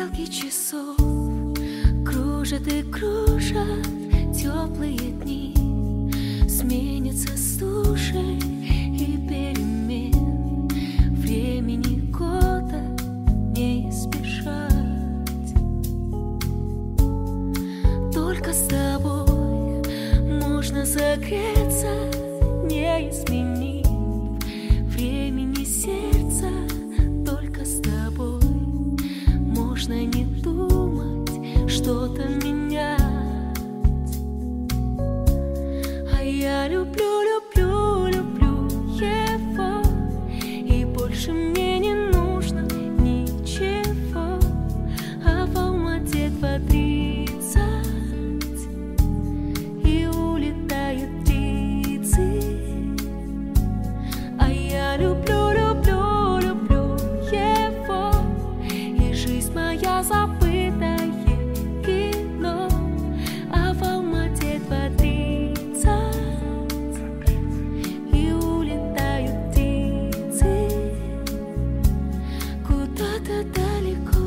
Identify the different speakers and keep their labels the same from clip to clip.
Speaker 1: Стрелки часов кружат и кружат, теплые дни сменятся стужей и перемен. Времени года не избежать. Только с тобой можно согреться, не изменив времени сердца. Только с тобой можно не думать, что-то менять. А я люблю, люблю, люблю его, и больше мне не нужно ничего. А в Алмате 2:30 и улетают птицы. А я люблю, люблю, люблю его, и жизнь моя забытое кино. А в Алмате 2:30 и улетают птицы куда-то далеко.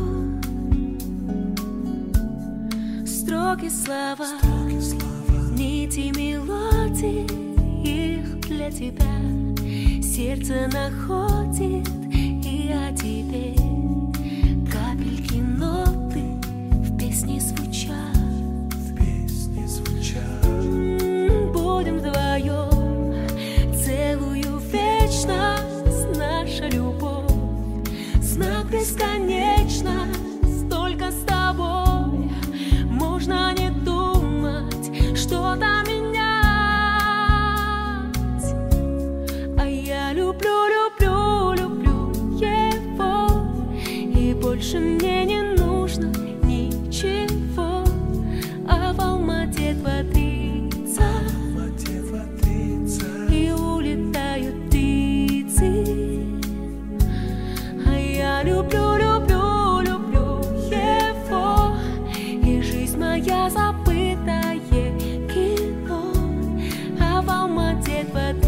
Speaker 1: Строки слова, нити мелодий, их для тебя сердце находит, и о тебе капельки ноты в песне звучат. Будем вдвоем целую вечность, наша любовь знак бесконечность. Только с тобой можно не думать, что-то менять. А я люблю, люблю, люблю его, и больше мне не нужно ничего. А в Алмате 2:30 и улетают птицы. А я люблю, люблю, люблю его, и жизнь моя забытое кино. А в Алмате 2:30